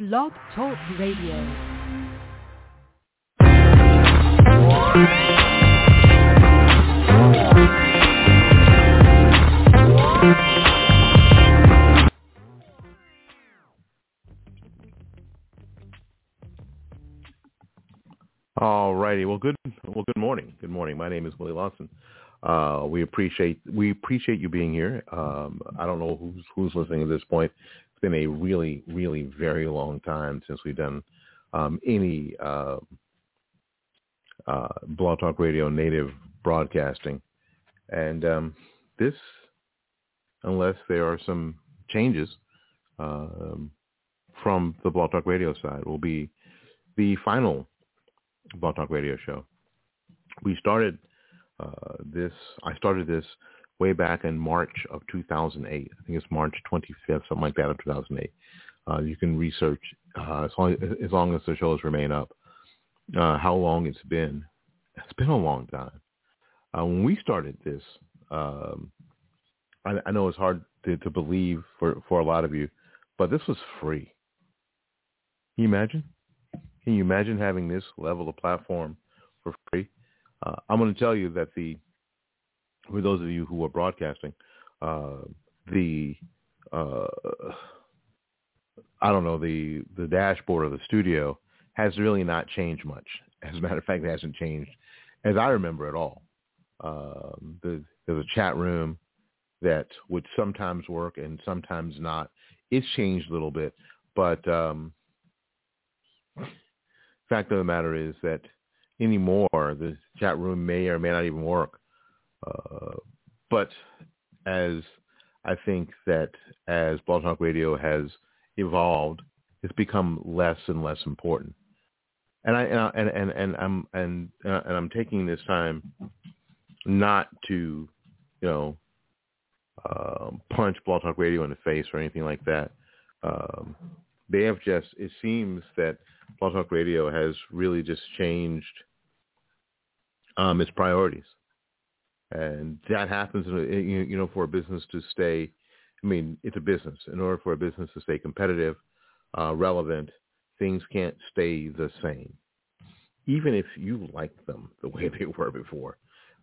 Blog Talk Radio. All righty. Well, good morning. Good morning. My name is Willie Lawson. We appreciate you being here. I don't know who's listening at this point. It's been a really, really very long time since we've done any Blog Talk Radio native broadcasting, and this, unless there are some changes from the Blog Talk Radio side, will be the final Blog Talk Radio show. We started I started this way back in March of 2008. I think it's March 25th, something like that, of 2008. You can research as long as the shows remain up how long it's been. It's been a long time. When we started this, I know it's hard to believe for a lot of you, but this was free. Can you imagine? Can you imagine having this level of platform for free? I'm going to tell you that for those of you who are broadcasting, the dashboard of the studio has really not changed much. As a matter of fact, it hasn't changed as I remember at all. There's a chat room that would sometimes work and sometimes not. It's changed a little bit, but fact of the matter is that anymore the chat room may or may not even work. But as I think that as Blog Talk Radio has evolved, it's become less and less important. And I'm taking this time not to, punch Blog Talk Radio in the face or anything like that. It seems that Blog Talk Radio has really just changed its priorities. And that happens, for a business to stay, it's a business. In order for a business to stay competitive, relevant, things can't stay the same, even if you like them the way they were before.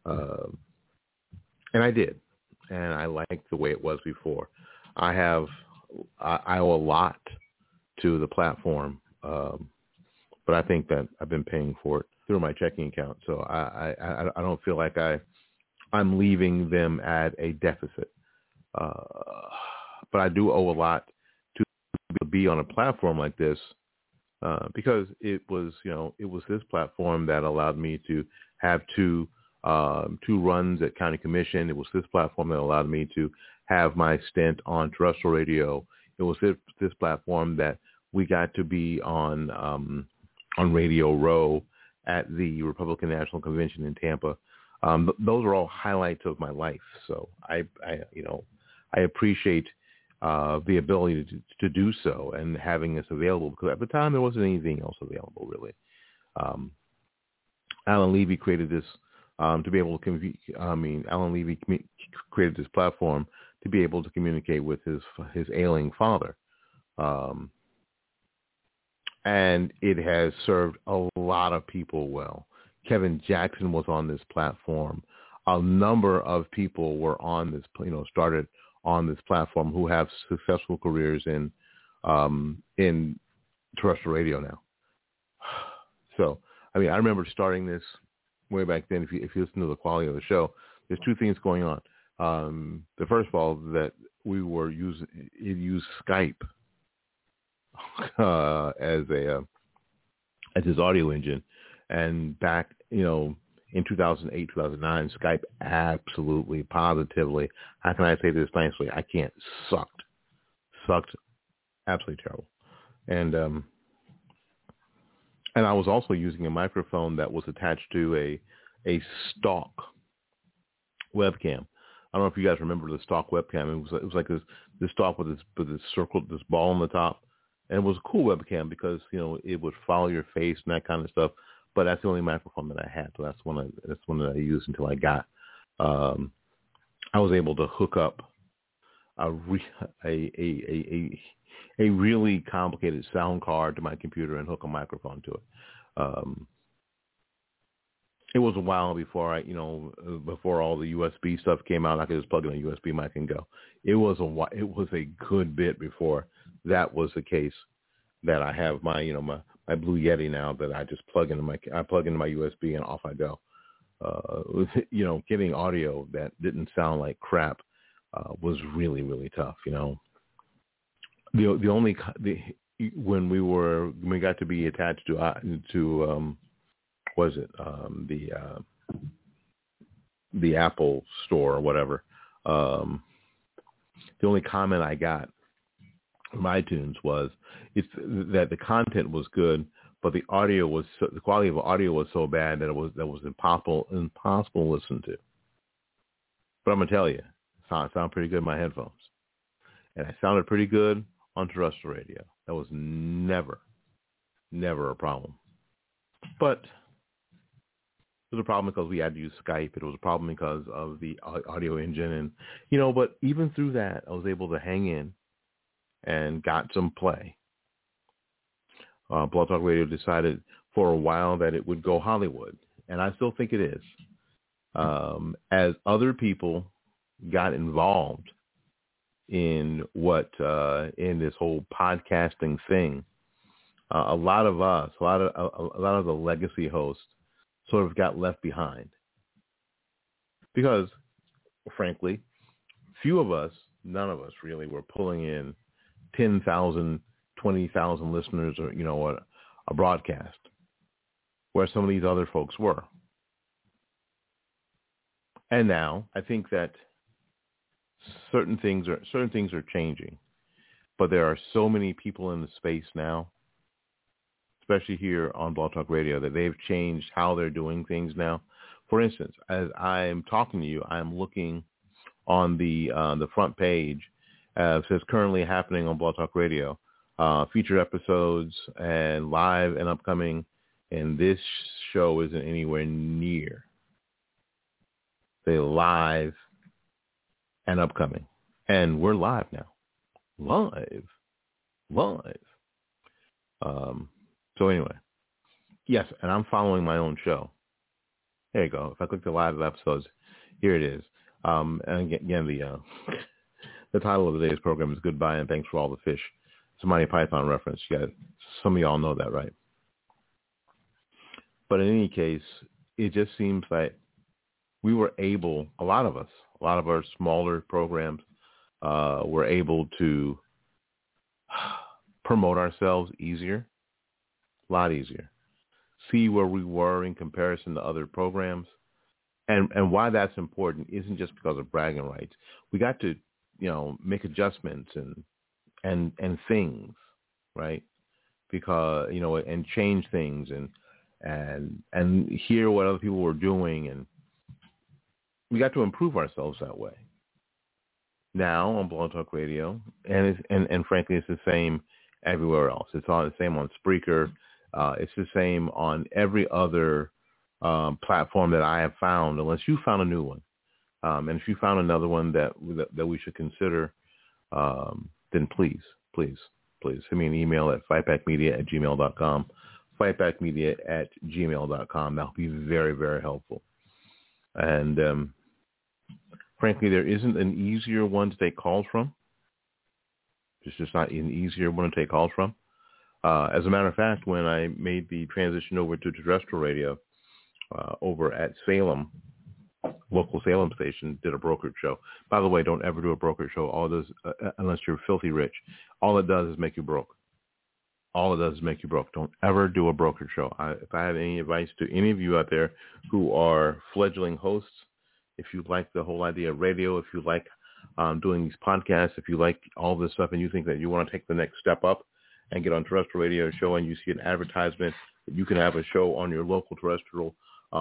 And I did. And I liked the way it was before. I owe a lot to the platform, but I think that I've been paying for it through my checking account. So I don't feel like I'm leaving them at a deficit. But I do owe a lot to be on a platform like this, because it was this platform that allowed me to have two runs at County Commission. It was this platform that allowed me to have my stint on terrestrial radio. It was this platform that we got to be on Radio Row at the Republican National Convention in Tampa. Those are all highlights of my life. So I appreciate the ability to do so and having this available, because at the time there wasn't anything else available really. Alan Levy created this to be able to Alan Levy created this platform to be able to communicate with his ailing father. And it has served a lot of people well. Kevin Jackson was on this platform. A number of people were on this, started on this platform who have successful careers in terrestrial radio now. So, I remember starting this way back then. If you listen to the quality of the show, there's two things going on. The first of all, that we were used Skype as his audio engine, and back in 2008, 2009, Skype absolutely, positively, how can I say this nicely? I can't. Sucked, absolutely terrible. And I was also using a microphone that was attached to a stock webcam. I don't know if you guys remember the stock webcam. It was like this stock with this circle, this ball on the top. And it was a cool webcam because, it would follow your face and that kind of stuff. But that's the only microphone that I had. So that's one that I used until I got. I was able to hook up a a really complicated sound card to my computer and hook a microphone to it. It was a while before before all the USB stuff came out. I could just plug in a USB mic and go. It was a good bit before that was the case. That I have my Blue Yeti now that I just plug into my USB and off I go. Getting audio that didn't sound like crap was really, really tough. When we got to be attached to the Apple store or whatever. The only comment I got from iTunes was that the content was good, but the quality of the audio was so bad that it was impossible to listen to. But I'm gonna tell you, it sounded pretty good in my headphones, and I sounded pretty good on terrestrial radio. That was never a problem. But it was a problem because we had to use Skype. It was a problem because of the audio engine, and but even through that, I was able to hang in and got some play. Blog Talk Radio decided for a while that it would go Hollywood, and I still think it is. As other people got involved in in this whole podcasting thing, a lot of the legacy hosts sort of got left behind because, frankly, none of us really were pulling in 10,000, 20,000 listeners or, a broadcast where some of these other folks were. And now I think that certain things are changing, but there are so many people in the space now, especially here on Blog Talk Radio, that they've changed how they're doing things now. For instance, as I'm talking to you, I'm looking on the front page. It says currently happening on Blog Talk Radio, featured episodes and live and upcoming, and this show isn't anywhere near the live and upcoming. And we're live now. Live. So anyway, yes, and I'm following my own show. There you go. If I click the live episodes, here it is. And again, the title of today's program is Goodbye and Thanks for All the Fish. It's a Monty Python reference. Some of y'all know that, right? But in any case, it just seems like we were able, a lot of our smaller programs were able to promote ourselves easier. A lot easier. See where we were in comparison to other programs. And why that's important isn't just because of bragging rights. We got to, make adjustments and things, right? Because, and change things and hear what other people were doing, and we got to improve ourselves that way. Now on Blog Talk Radio, and frankly, it's the same everywhere else. It's all the same on Spreaker. It's the same on every other platform that I have found, unless you found a new one. And if you found another one that we should consider, then please send me an email at fightbackmedia@gmail.com, fightbackmedia@gmail.com. That'll be very, very helpful. And frankly, there isn't an easier one to take calls from. It's just not an easier one to take calls from. As a matter of fact, when I made the transition over to terrestrial radio over at Salem, local Salem station, did a brokerage show. By the way, don't ever do a brokerage show. All it does, unless you're filthy rich, all it does is make you broke. All it does is make you broke. Don't ever do a brokerage show. If I have any advice to any of you out there who are fledgling hosts, if you like the whole idea of radio, if you like doing these podcasts, if you like all this stuff and you think that you want to take the next step up and get on terrestrial radio show and you see an advertisement that you can have a show on your local terrestrial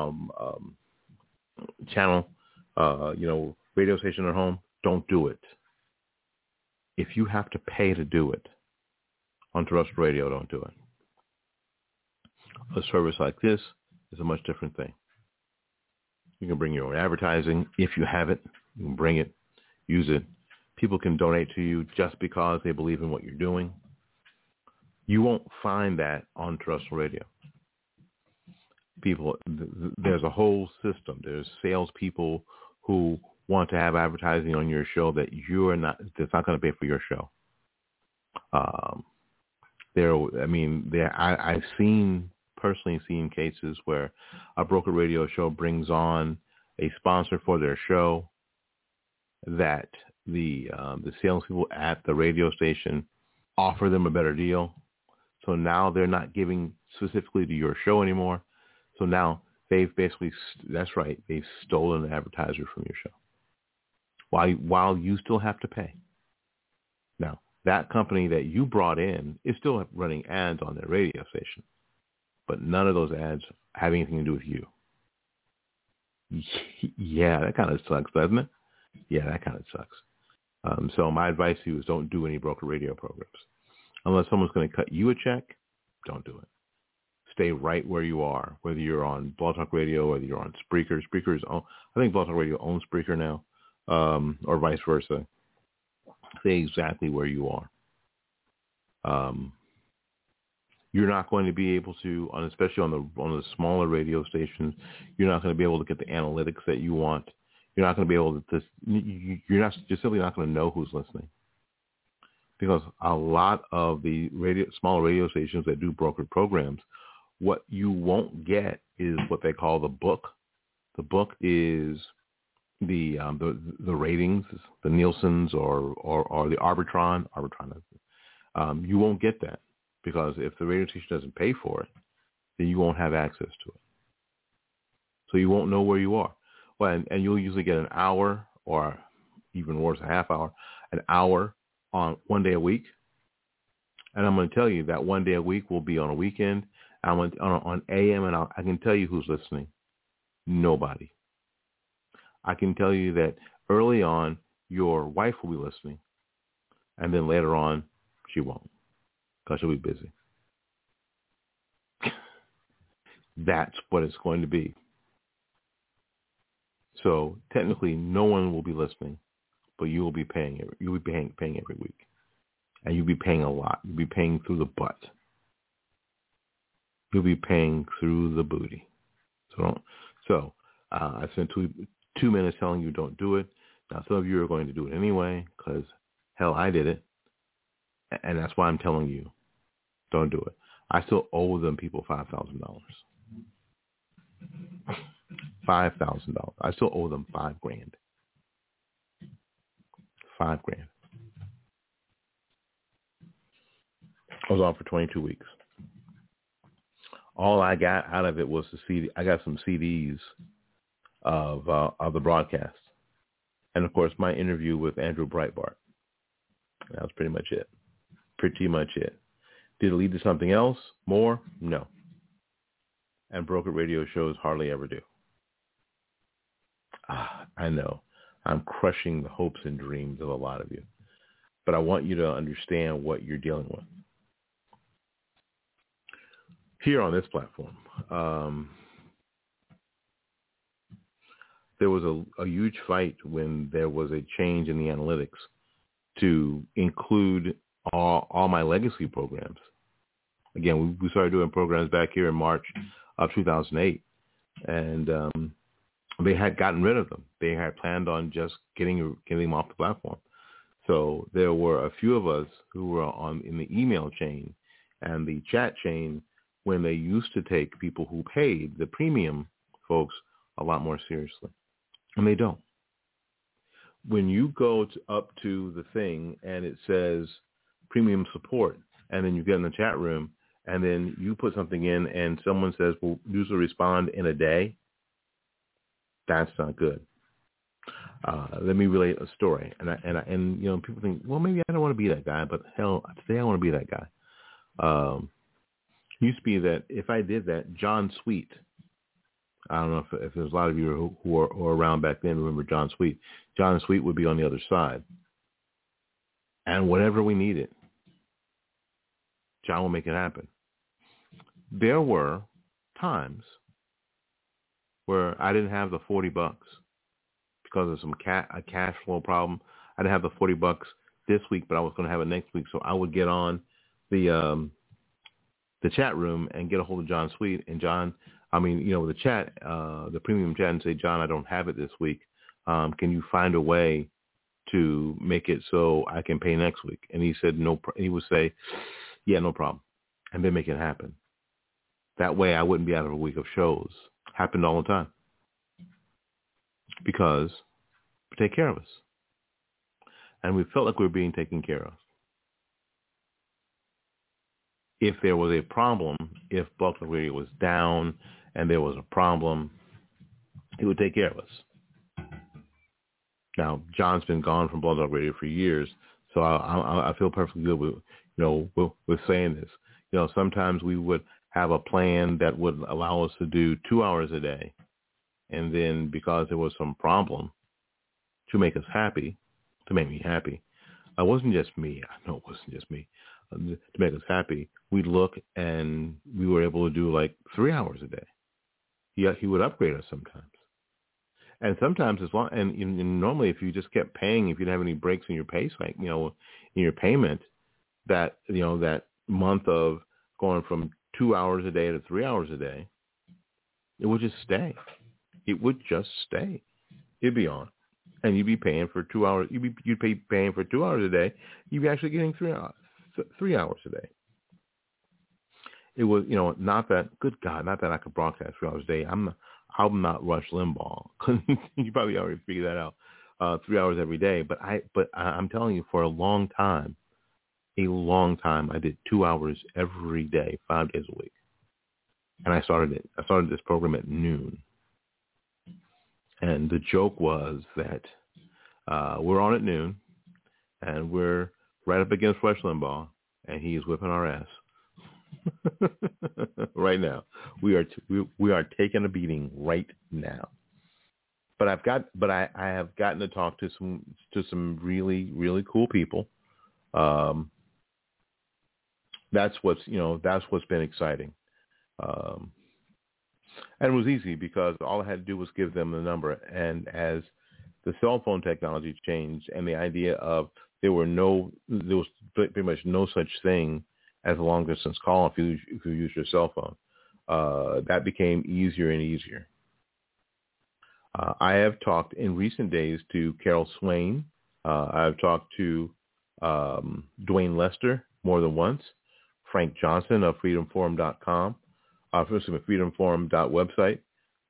channel, radio station at home, don't do it. If you have to pay to do it on terrestrial radio, don't do it. A service like this is a much different thing. You can bring your own advertising. If you have it, you can bring it, use it, people can donate to you just because they believe in what you're doing. You won't find that on terrestrial radio. People, there's a whole system. There's salespeople who want to have advertising on your show that's not going to pay for your show. I've personally seen cases where a broker radio show brings on a sponsor for their show that the salespeople at the radio station offer them a better deal. So now they're not giving specifically to your show anymore. So now they've basically, that's right, they've stolen an advertiser from your show while you still have to pay. Now, that company that you brought in is still running ads on their radio station, but none of those ads have anything to do with you. Yeah, that kind of sucks, doesn't it? Yeah, that kind of sucks. So my advice to you is don't do any broker radio programs. Unless someone's going to cut you a check, don't do it. Stay right where you are, whether you're on Blog Talk Radio, whether you're on Spreaker. I think Blog Talk Radio owns Spreaker now, or vice versa. Stay exactly where you are. You're not going to be able to, especially on the smaller radio stations, you're not going to be able to get the analytics that you want. You're not going to be able to. You're simply not going to know who's listening, because a lot of the smaller radio stations that do brokered programs, what you won't get is what they call the book. The book is the ratings, the Nielsen's or the Arbitron. You won't get that, because if the radio station doesn't pay for it, then you won't have access to it. So you won't know where you are. Well, and you'll usually get an hour, or even worse, a half hour, an hour on one day a week. And I'm going to tell you that one day a week will be on a weekend. I'm on AM, and I can tell you who's listening. Nobody. I can tell you that early on, your wife will be listening, and then later on, she won't, because she'll be busy. That's what it's going to be. So technically, no one will be listening, but you will be paying. You'll be paying every week, and you'll be paying a lot. You'll be paying through the butt. You'll be paying through the booty. So I spent 2 minutes telling you don't do it. Now some of you are going to do it anyway, because hell, I did it, and that's why I'm telling you, don't do it. I still owe them people $5,000. $5,000. I still owe them $5,000. $5,000. I was on for 22 weeks. All I got out of it was the CD. I got some CDs of the broadcast, and of course my interview with Andrew Breitbart. That was pretty much it. Did it lead to something else? More? No. And broker radio shows hardly ever do. I know. I'm crushing the hopes and dreams of a lot of you. But I want you to understand what you're dealing with. Here on this platform, there was a huge fight when there was a change in the analytics to include all my legacy programs. Again, we started doing programs back here in March of 2008, and they had gotten rid of them. They had planned on just getting them off the platform. So there were a few of us who were in the email chain and the chat chain when they used to take people who paid, the premium folks, a lot more seriously. And they don't. When you go up to the thing and it says premium support, and then you get in the chat room, and then you put something in and someone says, well, user respond in a day, that's not good. Let me relate a story. And you know, people think, well, maybe I don't want to be that guy, but hell, today I want to be that guy. Used to be that if I did that, John Sweet, I don't know if there's a lot of you who are around back then remember John Sweet. John Sweet would be on the other side. And whatever we needed, John will make it happen. There were times where I didn't have the $40 because of a cash flow problem. I didn't have the $40 this week, but I was going to have it next week. So I would get on the chat room and get a hold of John Sweet, and John, the chat, the premium chat, and say, John, I don't have it this week. Can you find a way to make it so I can pay next week? And he said, no. He would say, yeah, no problem, and then make it happen. That way, I wouldn't be out of a week of shows. Happened all the time because we take care of us, and we felt like we were being taken care of. If there was a problem, if Blog Talk Radio was down and there was a problem, he would take care of us. Now, John's been gone from Blog Talk Radio for years, so I feel perfectly good with saying this. Sometimes we would have a plan that would allow us to do 2 hours a day, and then because there was some problem to make us happy, to make me happy, it wasn't just me. I know it wasn't just me. To make us happy, we'd look and we were able to do like 3 hours a day. He would upgrade us sometimes. And sometimes as long, and normally if you just kept paying, if you didn't have any breaks in your pay cycle, in your payment, that month of going from 2 hours a day to 3 hours a day, it would just stay. It would just stay. It'd be on. And you'd be paying for 2 hours. You'd be paying for 2 hours a day. You'd be actually getting 3 hours a day. It was, not that, good God, not that I could broadcast 3 hours a day. I'm not Rush Limbaugh. You probably already figured that out. 3 hours every day. But I'm telling you, for a long time, I did 2 hours every day, 5 days a week. And I started this program at noon. And the joke was that we're on at noon, and we're right up against Rush Limbaugh, and he is whipping our ass. Right now, we are taking a beating right now. But I have gotten to talk to some really, really cool people. That's what's been exciting. And it was easy because all I had to do was give them the number. And as the cell phone technology changed, and the idea of there was pretty much no such thing as a long distance call if you use your cell phone, that became easier and easier. I have talked in recent days to Carol Swain. I've talked to Dwayne Lester more than once, Frank Johnson of freedomforum.com. freedomforum.website.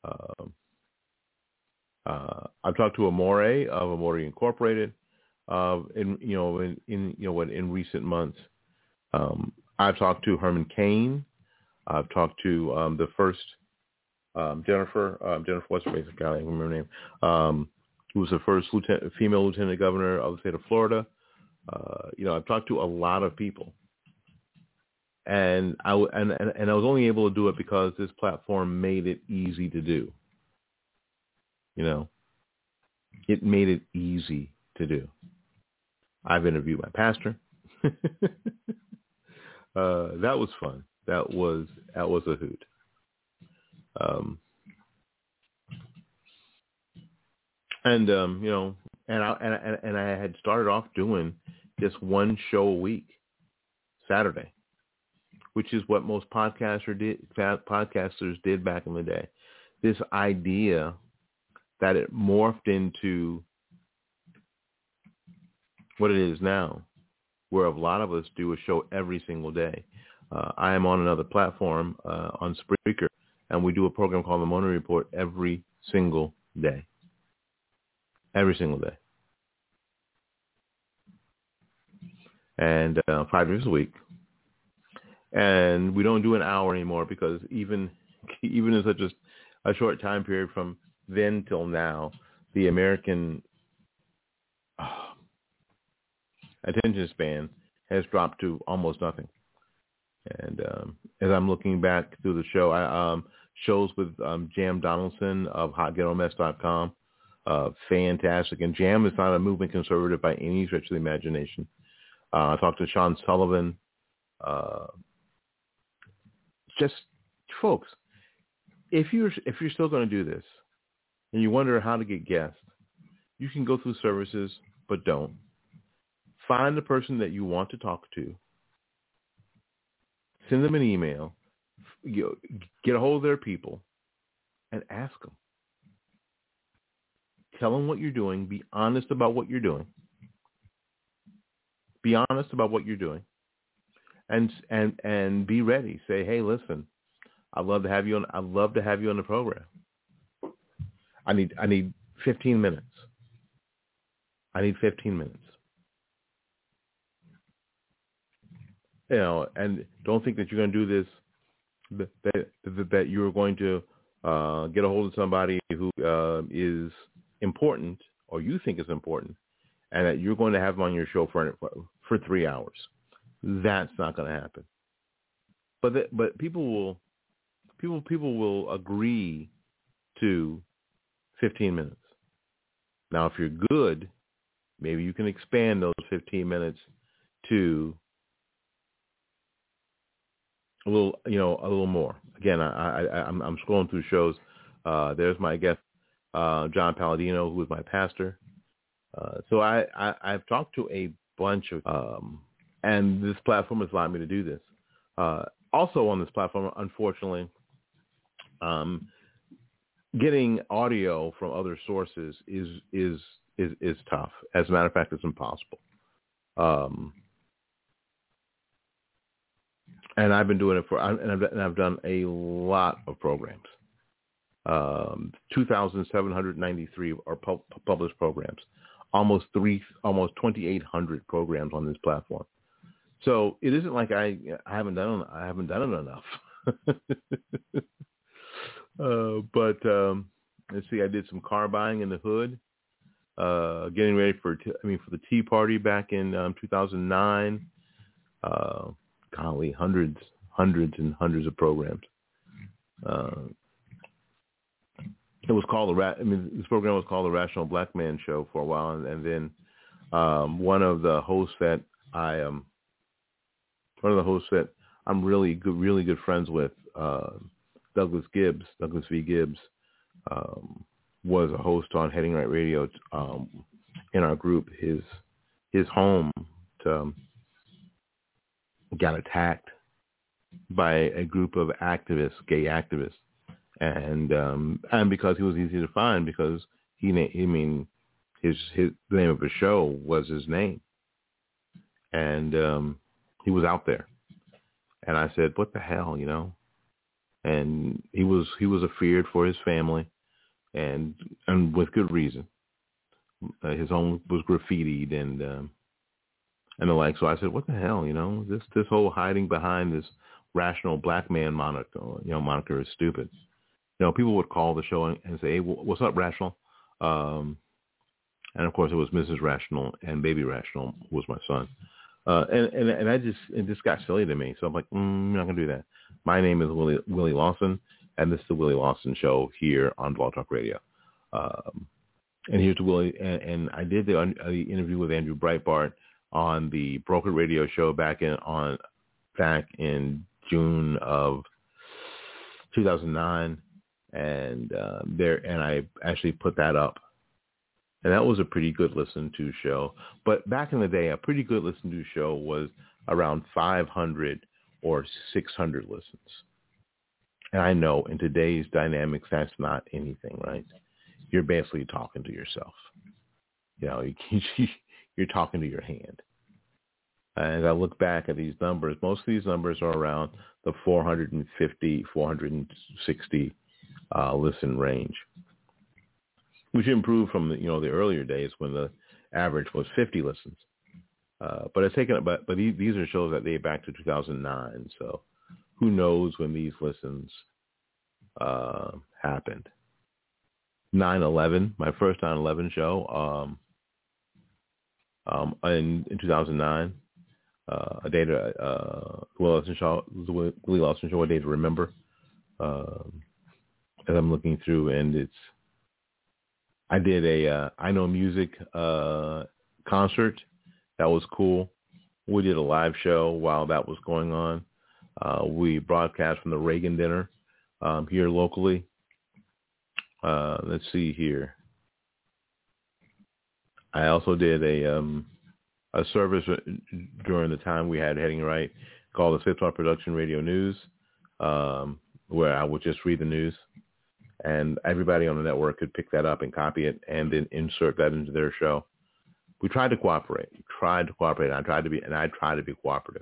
I've talked to Amore of Amore Incorporated in recent months. I've talked to Herman Cain. I've talked to the first Jennifer, what's her name? I can't remember her name. Who was the first female lieutenant governor of the state of Florida. I've talked to a lot of people. And I was only able to do it because this platform made it easy to do. It made it easy to do. I've interviewed my pastor. That was fun. That was a hoot. And I had started off doing just one show a week, Saturday, which is what most podcasters did back in the day. This idea that it morphed into what it is now, where a lot of us do a show every single day. I am on another platform, on Spreaker, and we do a program called The Morning Report every single day. Every single day. And 5 days a week. And we don't do an hour anymore because even in such a short time period from then till now, the American attention span has dropped to almost nothing. And as I'm looking back through the show, shows with Jam Donaldson of HotGhettoMess.com, fantastic. And Jam is not a movement conservative by any stretch of the imagination. I talked to Sean Sullivan. Just folks, if you're still going to do this and you wonder how to get guests, you can go through services but don't. Find the person that you want to talk to. Send them an email. Get a hold of their people and ask them. Tell them what you're doing. Be honest about what you're doing. Be honest about what you're doing. And be ready. Say, hey, listen, I'd love to have you on the program. I need 15 minutes. I need 15 minutes. You know, and don't think that you're going to do this, that you're going to get a hold of somebody who is important or you think is important, and that you're going to have them on your show for 3 hours. That's not going to happen. But people will agree to 15 minutes. Now, if you're good, maybe you can expand those 15 minutes to a little more. Again, I'm scrolling through shows. There's my guest, John Palladino, who is my pastor. So I've talked to a bunch of, and this platform has allowed me to do this. Also on this platform, unfortunately, getting audio from other sources is tough. As a matter of fact, it's impossible. And I've been doing it and I've done a lot of programs. 2,793 are published programs. Almost 2,800 programs on this platform. So it isn't like I haven't done it enough. But let's see. I did some car buying in the hood, getting ready for the Tea Party back in 2009. Golly, hundreds and hundreds of programs. It was called this program was called the Rational Black Man Show for a while, and then one of the hosts that I'm really good friends with, Douglas V. Gibbs, was a host on Heading Right Radio in our group. His home got attacked by a group of gay activists, and because he was easy to find, because his the name of his show was his name, and he was out there, and I said, what the hell, and he was afeared for his family, and with good reason. His home was graffitied and the like. So I said, what the hell, this whole hiding behind this Rational Black Man moniker is stupid. People would call the show and say, hey, what's up, Rational? And of course it was Mrs. Rational and Baby Rational, who was my son. And it just got silly to me. So I'm like, I'm not going to do that. My name is Willie Lawson, and this is the Willie Lawson Show here on Blog Talk Radio. And here's to Willie. And I did the interview with Andrew Breitbart on the Broker Radio Show back in June of 2009, and I actually put that up, and that was a pretty good listen to show. But back in the day, a pretty good listen to show was around 500 or 600 listens. And I know in today's dynamics, that's not anything, right? You're basically talking to yourself. You're talking to your hand. As I look back at these numbers, most of these numbers are around the 450, 460 listen range, which improved from the earlier days when the average was 50 listens. But it's taken. But these are shows that date back to 2009. So who knows when these listens happened? 9/11, my first 9/11 show, in 2009. A day to Willie Lawson Show, a day to remember. As I'm looking through, and I did a I Know Music concert. That was cool. We did a live show while that was going on. We broadcast from the Reagan dinner here locally. Let's see here. I also did a service during the time we had Heading Right called the Flip Talk Production Radio News, where I would just read the news, and everybody on the network could pick that up and copy it and then insert that into their show. We tried to cooperate. I tried to be cooperative.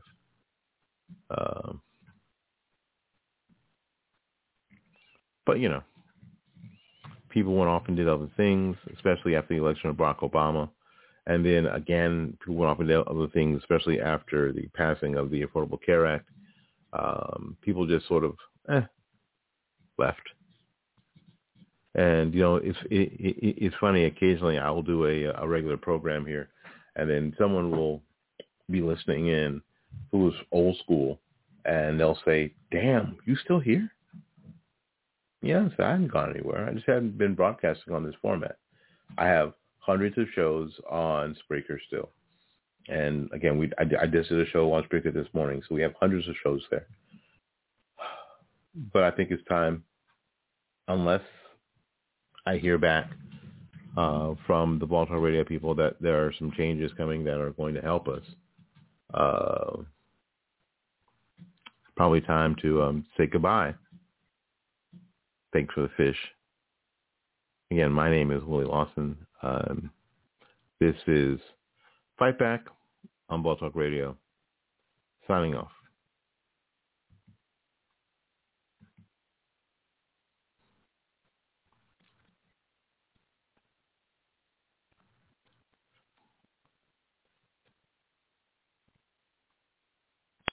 But, you know, people went off and did other things, especially after the election of Barack Obama. And then, again, people went off and did other things, especially after the passing of the Affordable Care Act. People just sort of left. And, you know, it's funny. Occasionally I will do a regular program here, and then someone will be listening in who is old school, and they'll say, "Damn, you still here?" Yes, I haven't gone anywhere. I just haven't been broadcasting on this format. I have hundreds of shows on Spreaker still. And again, I just did a show on Spreaker this morning, so we have hundreds of shows there. But I think it's time, unless I hear back from the Blog Talk Radio people that there are some changes coming that are going to help us, probably time to say goodbye. Thanks for the fish. Again, my name is Willie Lawson. This is Fight Back on Blog Talk Radio. Signing off.